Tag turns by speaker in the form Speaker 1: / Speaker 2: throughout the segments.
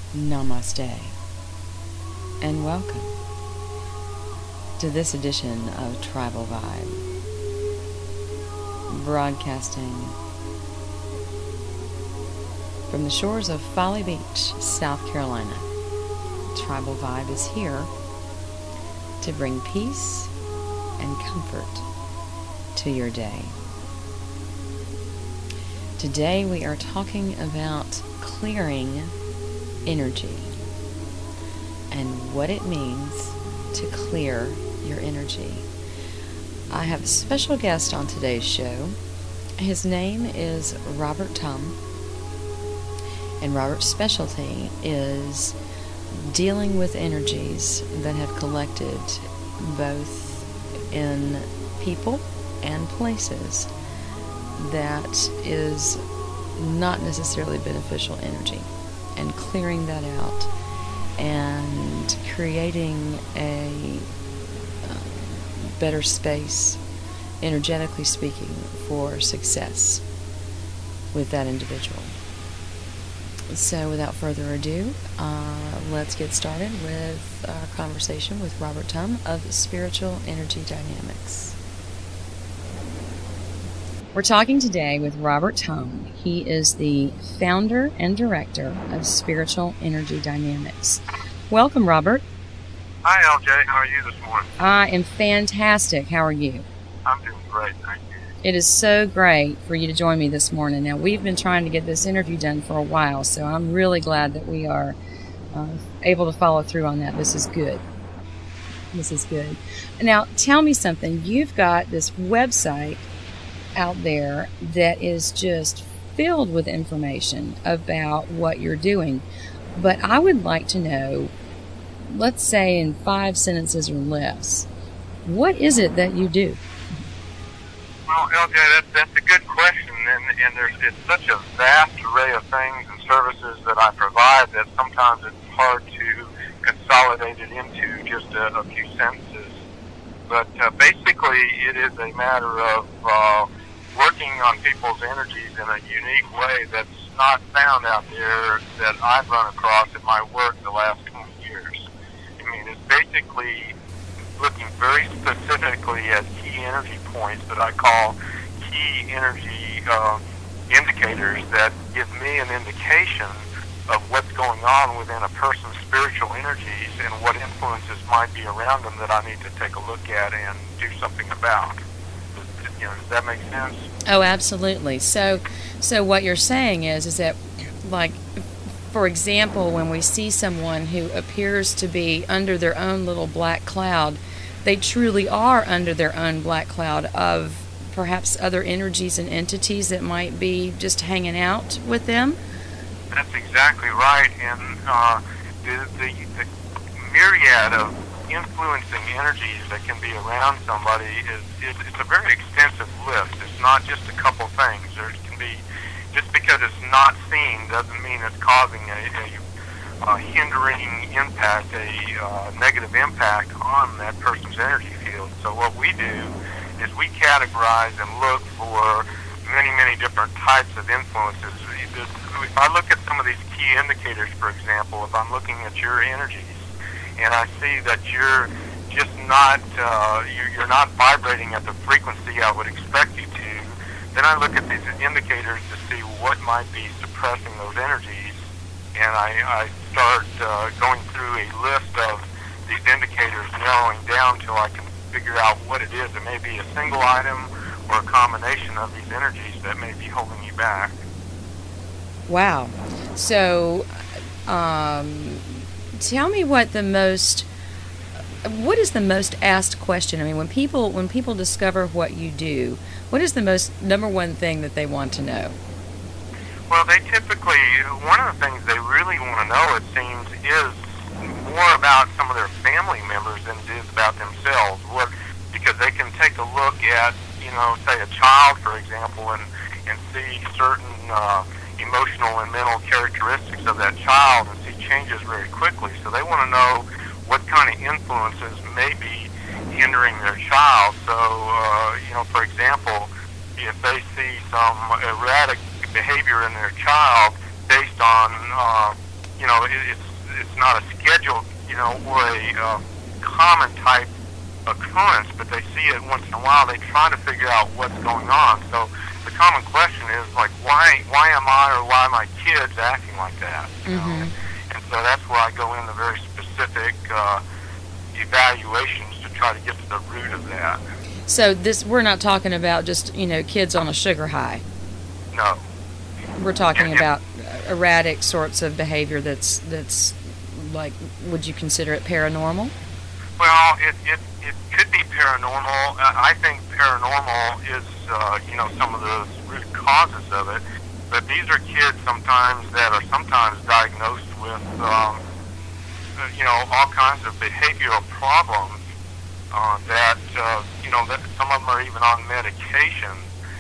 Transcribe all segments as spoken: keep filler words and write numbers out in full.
Speaker 1: Namaste, and welcome to this edition of Tribal Vibe, broadcasting from the shores of Folly Beach, South Carolina. Tribal Vibe is here to bring peace and comfort to your day. Today we are talking about clearing energy and what it means to clear your energy. I have a special guest on today's show. His name is Robert Tum, and Robert's specialty is dealing with energies that have collected both in people and places that is not necessarily beneficial energy, and clearing that out and creating a uh, better space, energetically speaking, for success with that individual. So without further ado, uh, let's get started with our conversation with Robert Tum of Spiritual Energy Dynamics. We're talking today with Robert Tum. He is the founder and director of Spiritual Energy Dynamics. Welcome, Robert.
Speaker 2: Hi, L J. How are you this morning?
Speaker 1: I am fantastic. How are you?
Speaker 2: I'm doing great, thank you.
Speaker 1: It is so great for you to join me this morning. Now, we've been trying to get this interview done for a while, so I'm really glad that we are uh, able to follow through on that. This is good. This is good. Now, tell me something. You've got this website out there that is just filled with information about what you're doing. But I would like to know, let's say in five sentences or less, what is it that you do?
Speaker 2: Well, L J, that, that's a good question, and, and there's it's such a vast array of things and services that I provide that sometimes it's hard to consolidate it into just a, a few sentences. But uh, basically, it is a matter of uh, working on people's energies in a unique way that's not found out there that I've run across in my work the last twenty years. I mean, it's basically looking very specifically at key energy points that I call key energy uh, indicators that give me an indication of what's going on within a person's spiritual energies and what influences might be around them that I need to take a look at and do something about. You know, does that make sense?
Speaker 1: Oh, absolutely. So, so what you're saying is, is that, like, for example, when we see someone who appears to be under their own little black cloud, they truly are under their own black cloud of perhaps other energies and entities that might be just hanging out with them?
Speaker 2: That's exactly right. And uh, the, the, the myriad of influencing energies that can be around somebody is, is it's a very extensive list. It's not just a couple things. There can be, just because it's not seen doesn't mean it's causing a, a, a hindering impact, a uh, negative impact on that person's energy field. So what we do is we categorize and look for many, many different types of influences. If I look at some of these key indicators, for example, if I'm looking at your energies, and I see that you're just not, uh, you're not vibrating at the frequency I would expect you to, then I look at these indicators to see what might be suppressing those energies, and I, I start uh, going through a list of these indicators, narrowing down till I can figure out what it is. It may be a single item or a combination of these energies that may be holding you back.
Speaker 1: Wow. So, um... tell me what the most, what is the most asked question? I mean, when people when people discover what you do, what is the most number one thing that they want to know?
Speaker 2: Well, they typically, one of the things they really want to know, it seems, is more about some of their family members than it is about themselves. What, because they can take a look at, you know, say a child, for example, and, and see certain uh, emotional and mental characteristics of that child and see changes very quickly. So they want to know what kind of influences may be hindering their child. So, uh, you know, for example, if they see some erratic behavior in their child based on uh, you know, it, it's it's not a scheduled, you know, or a uh, common type occurrence, but they see it once in a while. They try to figure out what's going on. So the common question is like, why why am I or why are my kids acting like that? You
Speaker 1: Mm-hmm.
Speaker 2: know? And so that's where I go into very specific uh, evaluations to try to get to the root of that.
Speaker 1: So this, we're not talking about just, you know, kids on a sugar high.
Speaker 2: No.
Speaker 1: We're talking
Speaker 2: Yeah, yeah.
Speaker 1: about erratic sorts of behavior that's that's like, would you consider it paranormal?
Speaker 2: Well, it, it, it could be paranormal. Uh, I think paranormal is, uh, you know, some of the root causes of it. But these are kids sometimes that are sometimes diagnosed with, um, uh, you know, all kinds of behavioral problems uh, that, uh, you know, that some of them are even on medication.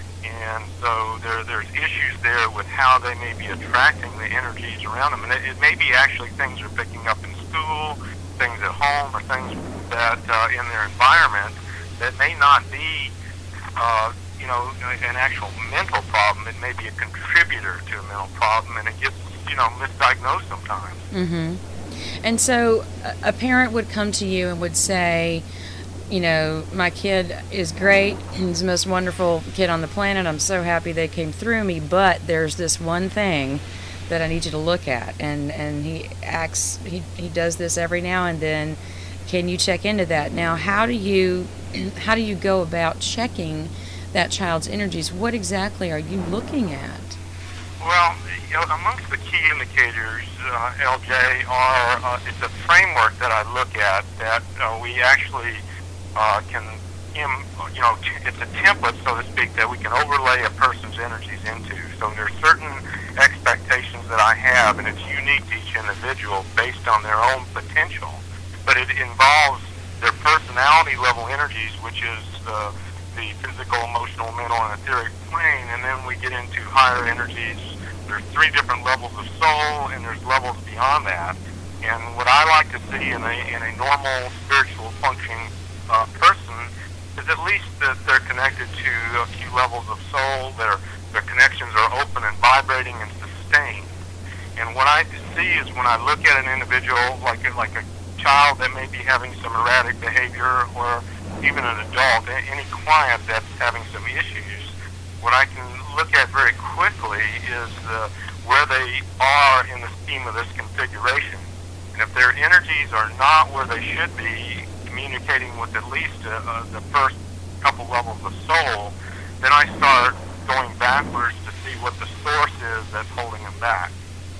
Speaker 2: And so there, there's issues there with how they may be attracting the energies around them. And it, it may be actually things they're picking up in school, things at home, or things that uh, in their environment that may not be, uh, you know, an actual mental problem. It may be a contributor to a mental problem, and it gets, you know, misdiagnosed sometimes.
Speaker 1: Mm-hmm. And so a parent would come to you and would say, you know, my kid is great. He's the most wonderful kid on the planet. I'm so happy they came through me, but there's this one thing that I need you to look at. And, and he acts, he, he does this every now and then. Can you check into that? Now, how do you, how do you go about checking that child's energies? What exactly are you looking at?
Speaker 2: Well, you know, amongst the key indicators, uh, L J, are uh, it's a framework that I look at that uh, we actually uh, can, im, you know, t- it's a template, so to speak, that we can overlay a person's energies into. So there are certain expectations that I have, and it's unique to each individual based on their own potential. But it involves their personality level energies, which is uh, the physical, emotional, mental, and etheric plane, and then we get into higher energies. There's three different levels of soul, and there's levels beyond that. And what I like to see in a in a normal spiritual functioning uh, person is at least that they're connected to a few levels of soul. Their their connections are open and vibrating and sustained. And what I see is when I look at an individual, like a, like a child that may be having some erratic behavior, or even an adult, any client that's having some issues, what I can look at very quickly is uh, where they are in the scheme of this configuration. And if their energies are not where they should be, communicating with at least uh, uh, the first couple levels of soul, then I start going backwards to see what the source is that's holding them back.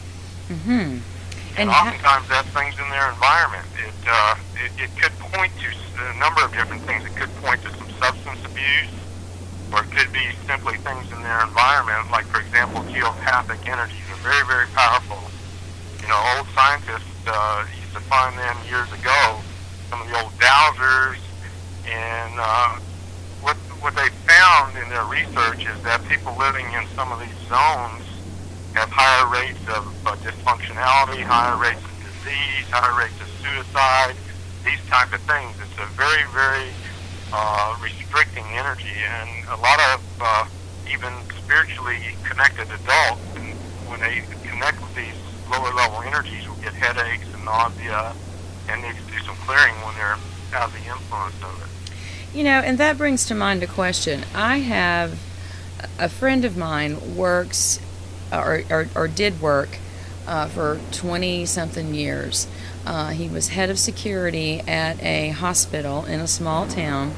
Speaker 1: Mm-hmm.
Speaker 2: And, and oftentimes that's things in their environment. It, uh, it it could point to a number of different things. It could point to some substance abuse, or it could be simply things in their environment, like, for example, geopathic energies are very, very powerful. You know, old scientists uh, used to find them years ago, some of the old dowsers, and uh, what what they found in their research is that people living in some of these zones have higher rates of uh, dysfunctionality, higher rates of disease, higher rates of suicide, these type of things. It's a very, very uh, restricting energy, and a lot of uh, even spiritually connected adults, and when they connect with these lower level energies, will get headaches and nausea, and need to do some clearing when they're out of the influence of it.
Speaker 1: You know, and that brings to mind a question. I have a friend of mine works or, or, or did work uh, for twenty-something years. Uh, he was head of security at a hospital in a small town.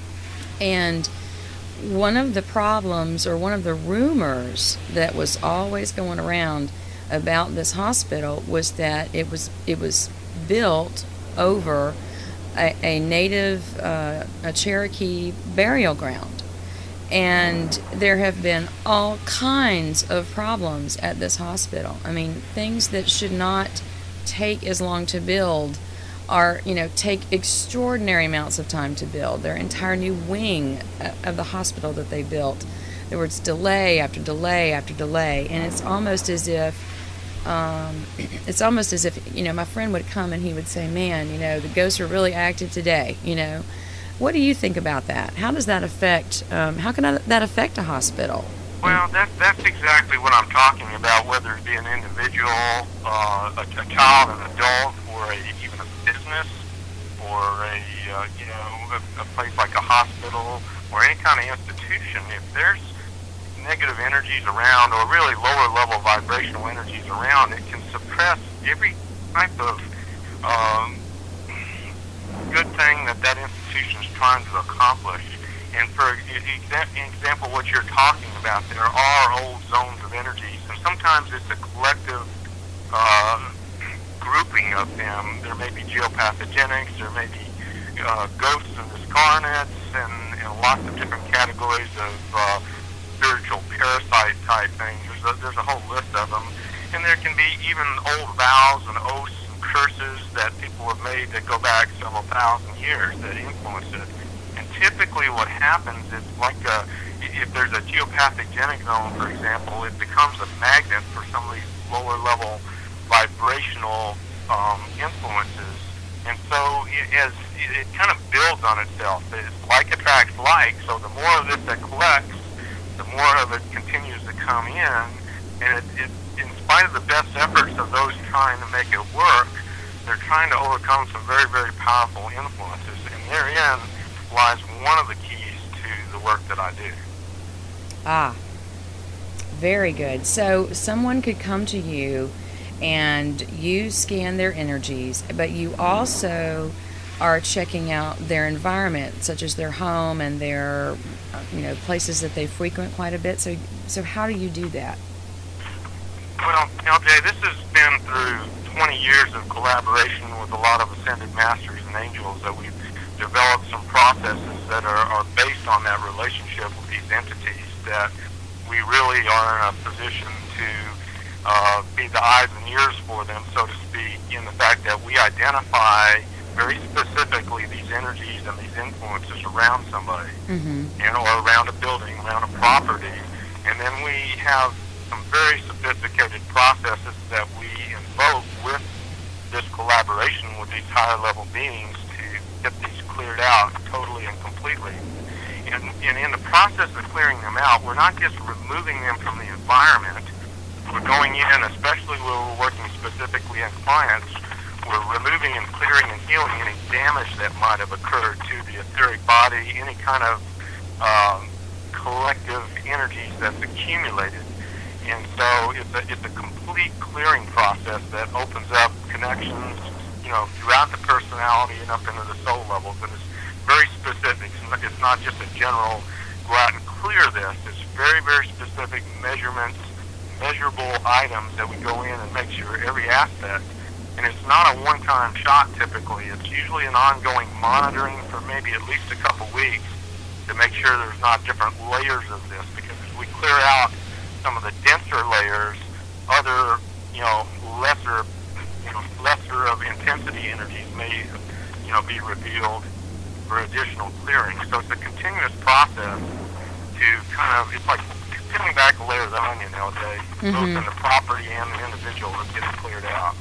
Speaker 1: And one of the problems, or one of the rumors that was always going around about this hospital, was that it was it was built over a, a native, uh, a Cherokee burial ground. And there have been all kinds of problems at this hospital. I mean, things that should not take as long to build are, you know, take extraordinary amounts of time to build. Their entire new wing of the hospital that they built, there was delay after delay after delay, and it's almost as if, um, it's almost as if, you know, my friend would come and he would say, man, you know, the ghosts are really active today, you know. What do you think about that? How does that affect, um, how can that affect a hospital?
Speaker 2: Well, that, that's exactly what I'm talking about, whether it be an individual, uh, a, a child, an adult, or a, even a business, or a, uh, you know, a, a place like a hospital, or any kind of institution. If there's negative energies around, or really lower level vibrational energies around, it can suppress every type of um, good thing that that institution is trying to accomplish. And for example, what you're talking about, there are old zones of energies, and sometimes it's a collective uh, grouping of them. There may be geopathogenics, there may be uh, ghosts and discarnates, and, and lots of different categories of uh, spiritual parasite type things. There's a, there's a whole list of them. And there can be even old vows and oaths and curses that people have made that go back several thousand years that influence it. And typically what happens is, like a, if there's a geopathogenic zone, for example, it becomes a magnet for some of these lower level vibrational um, influences. And so it, as, it, it kind of builds on itself. It's like attracts like, so the more of it that collects, the more of it continues to come in. And it, it, in spite of the best efforts of those trying to make it work, they're trying to overcome some very, very powerful influences. And therein lies one of the keys to the work that I do.
Speaker 1: Ah, very good. So someone could come to you and you scan their energies, but you also are checking out their environment, such as their home and their, you know, places that they frequent quite a bit. So, so how do you do that?
Speaker 2: Well, L J, this has been through twenty years of collaboration with a lot of ascended masters and angels that we've developed some processes that are, are based on that relationship with these entities, that we really are in a position to uh, be the eyes and ears for them, so to speak, in the fact that we identify very specifically these energies and these influences around somebody, mm-hmm. you know, or around a building, around a property, and then we have some very sophisticated processes that we invoke with this collaboration with these higher level beings to get these cleared out totally and completely. And, and in the process of clearing them out, we're not just removing them from the environment. We're going in, especially when we're working specifically in clients, we're removing and clearing and healing any damage that might have occurred to the etheric body, any kind of um, collective energies that's accumulated. And so it's a, it's a complete clearing process that opens up connections, you know, throughout the personality and up into the soul levels. And it's very specific. It's not just a general go out and clear this. It's very, very specific measurements, measurable items that we go in and make sure every aspect. And it's not a one-time shot typically. It's usually an ongoing monitoring for maybe at least a couple weeks to make sure there's not different layers of this, because as we clear out some of the denser layers, other, you know, lesser, you know, lesser of intensity energies may, you know, be revealed for additional clearing. So it's a continuous process to kind of, it's like peeling back a layer of the onion, L J, mm-hmm. both in the property and the individual that gets cleared out.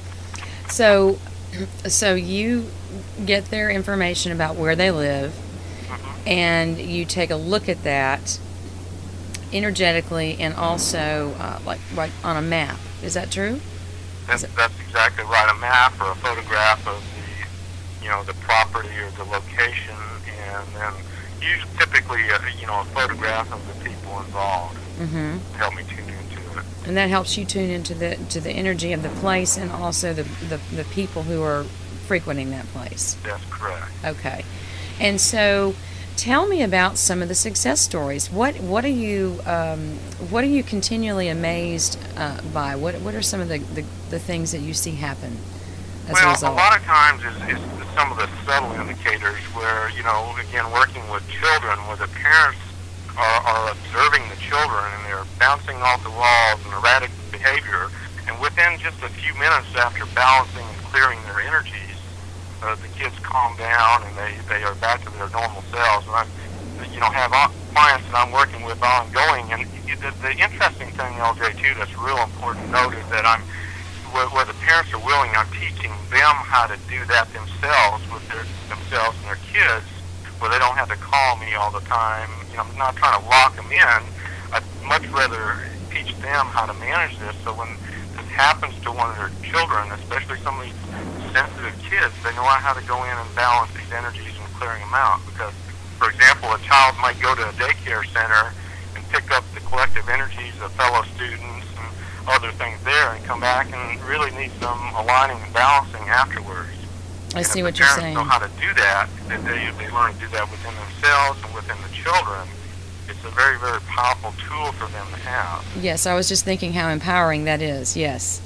Speaker 1: So, so you get their information about where they live, mm-hmm. and you take a look at that energetically and also uh, like right on a map. Is that true?
Speaker 2: That's, that's exactly right. A map or a photograph of the, you know, the property or the location, and then usually typically, a, you know, a photograph of the people involved mm-hmm. to help me tune into it.
Speaker 1: And that helps you tune into the to the energy of the place and also the the, the people who are frequenting that place.
Speaker 2: That's correct.
Speaker 1: Okay. And so, tell me about some of the success stories. What what are you um, what are you continually amazed uh, by? What what are some of the, the, the things that you see happen as
Speaker 2: well,
Speaker 1: a result?
Speaker 2: Well, a lot of times is, is some of the subtle indicators where, you know, again, working with children, where the parents are, are observing the children and they're bouncing off the walls and erratic behavior, and within just a few minutes after balancing and clearing their energies, Uh, the kids calm down and they, they are back to their normal selves. And I, you know, have clients that I'm working with ongoing. And the, the interesting thing, L J, too, that's real important to note is that I'm, where, where the parents are willing, I'm teaching them how to do that themselves with their themselves and their kids, where they don't have to call me all the time. You know, I'm not trying to lock them in, I'd much rather teach them how to manage this, so when this happens to one of their children, especially some of these sensitive kids, they know how to go in and balance these energies and clearing them out. Because, for example, a child might go to a daycare center and pick up the collective energies of fellow students and other things there and come back and really need some aligning and balancing afterwards.
Speaker 1: I
Speaker 2: and
Speaker 1: see
Speaker 2: if
Speaker 1: what
Speaker 2: the
Speaker 1: you're
Speaker 2: parents
Speaker 1: saying.
Speaker 2: know how to do that, that they, they learn to do that within themselves and within the children. It's a very, very powerful tool for them to have.
Speaker 1: Yes, I was just thinking how empowering that is, yes.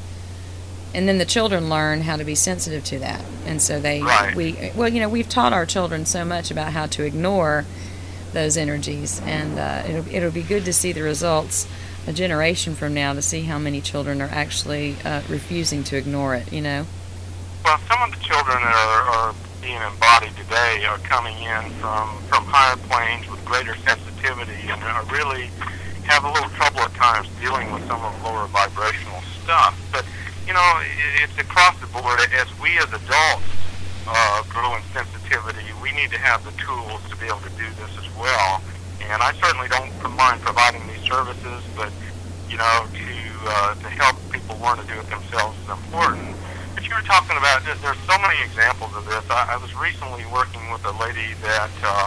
Speaker 1: And then the children learn how to be sensitive to that. And so they,
Speaker 2: right.
Speaker 1: we, well, you know, we've taught our children so much about how to ignore those energies. And uh, it'll, it'll be good to see the results a generation from now to see how many children are actually uh, refusing to ignore it, you know?
Speaker 2: Well, some of the children that are, are being embodied today are coming in from, from higher planes with greater sensitivity and are really have a little trouble at times dealing with some of the lower vibrational stuff. But, you know, it, it's across the board. As we as adults uh, grow in sensitivity, we need to have the tools to be able to do this as well. And I certainly don't mind providing these services, but, you know, to uh, to help people learn to do it themselves is important. But you were talking about, there's so many examples of this. I, I was recently working with a lady that, uh,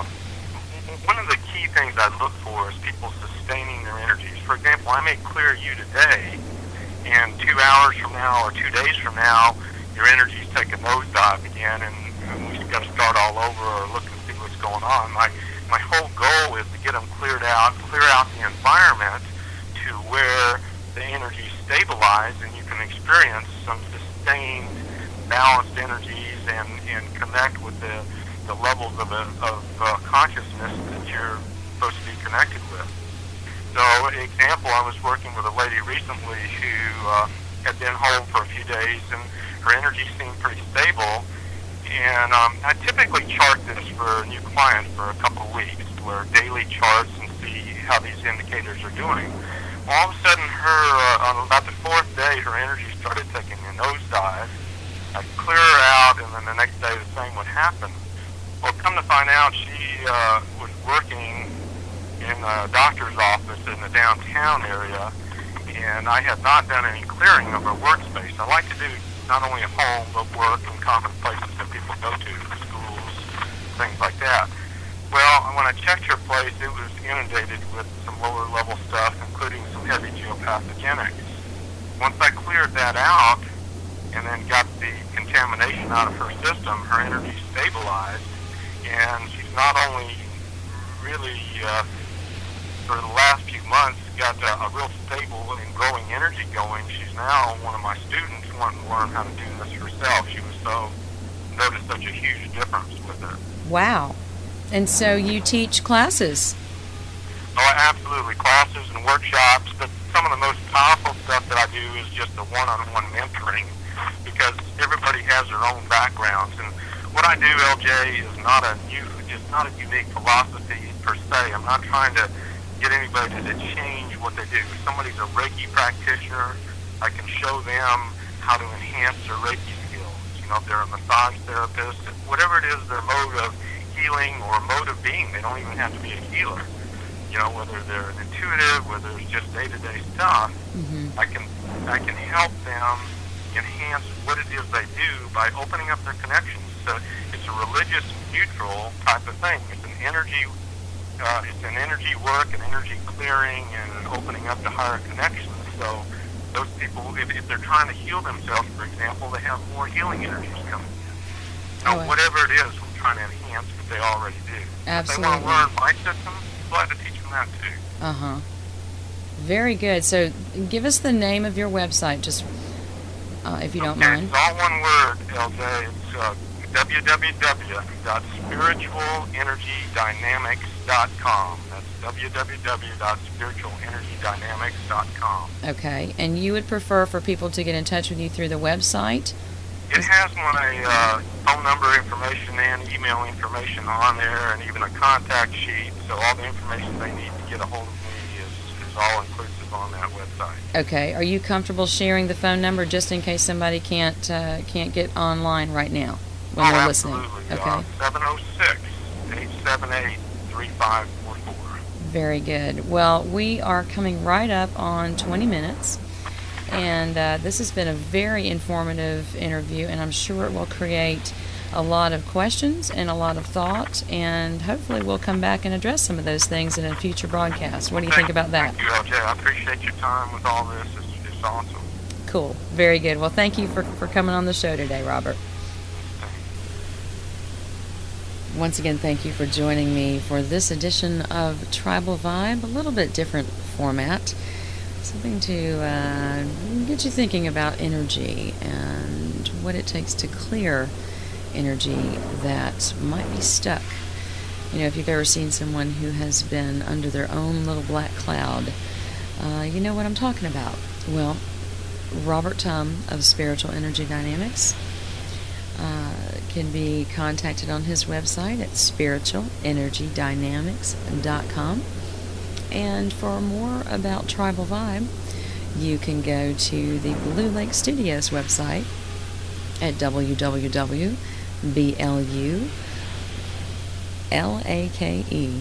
Speaker 2: one of the key things I look for is people sustaining their energies. For example, I may clear you today, and two hours from now or two days from now, your energies take a nosedive again, and, and we've got to start all over or look and see what's going on. My, my whole goal is to get them cleared out, clear out the environment to where the energy stabilize and you can experience some sustained, balanced energies and, and connect with the, the levels of, a, of uh, consciousness that you're supposed to be connected with. So, example, I was working with a lady recently who uh, had been home for a few days and her energy seemed pretty stable. And um, I typically chart this for new clients for a couple of weeks, where daily charts and see how these indicators are doing. All of a sudden, her uh, on about the fourth day, her energy started taking a nosedive. I'd clear her out, and then the next day the same would happen. Well, come to find out, she uh, was working in a doctor's office in the downtown area, and I had not done any clearing of her workspace. I like to do not only at home, but work and common places that people go to, schools, things like that. Well, when I checked her place, it was inundated with some lower level stuff, including some heavy geopathogenics. Once I cleared that out, and then got the contamination out of her system, her energy stabilized, and she's not only really, uh, for the last few months, got a, a real stable and growing energy going. She's now one of my students wanting to learn how to do this herself. She was so, noticed such a huge difference with her.
Speaker 1: Wow. And so you teach classes?
Speaker 2: Oh, absolutely. Classes and workshops, but some of the most powerful stuff that I do is just the one-on-one mentoring, because everybody has their own backgrounds. And what I do, L J, is not a new, is not a unique philosophy per se. I'm not trying to get anybody to change what they do. If somebody's a Reiki practitioner, I can show them how to enhance their Reiki skills. You know, if they're a massage therapist, whatever it is, their mode of healing or mode of being, they don't even have to be a healer. You know, whether they're an intuitive, whether it's just day-to-day stuff, mm-hmm. I can I can help them enhance what it is they do by opening up their connections. So it's a religious neutral type of thing. It's an energy uh, it's an energy work, an energy clearing, and opening up to higher connections. So those people, if, if they're trying to heal themselves, for example, they have more healing energies coming in. You know,
Speaker 1: oh,
Speaker 2: whatever it is, we're trying to enhance what they already do.
Speaker 1: Absolutely.
Speaker 2: If they want to learn my system, I'm glad to teach them that too.
Speaker 1: Uh-huh. Very good. So give us the name of your website, just uh, if you don't
Speaker 2: okay,
Speaker 1: mind.
Speaker 2: It's all one word, L J. It's uh, w w w dot spiritual energy dynamics dot com. That's w w w dot spiritual energy dynamics dot com.
Speaker 1: Okay. And you would prefer for people to get in touch with you through the website?
Speaker 2: It has my uh, phone number information and email information on there, and even a contact sheet. So all the information they need to get a hold of me is, is all inclusive on that website.
Speaker 1: Okay. Are you comfortable sharing the phone number just in case somebody can't uh, can't get online right now when
Speaker 2: oh,
Speaker 1: they're
Speaker 2: absolutely.
Speaker 1: listening? Okay.
Speaker 2: seven oh six, eight seven eight, three five four four.
Speaker 1: Very good. Well, we are coming right up on twenty minutes, and uh, this has been a very informative interview, and I'm sure it will create a lot of questions and a lot of thought, and hopefully we'll come back and address some of those things in a future broadcast. What do you
Speaker 2: thank,
Speaker 1: think about that?
Speaker 2: Thank you, L J. I appreciate your time with all this. It's, it's awesome.
Speaker 1: Cool. Very good. Well, thank you for, for coming on the show today, Robert. Once again, thank you for joining me for this edition of Tribal Vibe, a little bit different format, something to uh, get you thinking about energy and what it takes to clear energy that might be stuck. You know, if you've ever seen someone who has been under their own little black cloud, uh, you know what I'm talking about. Well, Robert Tum of Spiritual Energy Dynamics uh, can be contacted on his website at spiritual energy dynamics dot com. And for more about Tribal Vibe, you can go to the Blue Lake Studios website at w w w dot b l u lake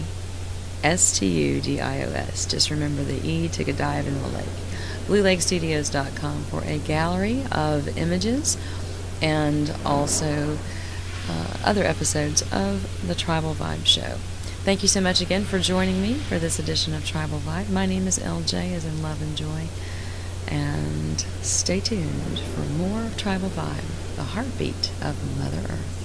Speaker 1: studios. Just remember the E took a dive in the lake. blue lake studios dot com for a gallery of images and also uh, other episodes of the Tribal Vibe Show. Thank you so much again for joining me for this edition of Tribal Vibe. My name is L J, as in love and joy. And stay tuned for more of Tribal Vibe, the heartbeat of Mother Earth.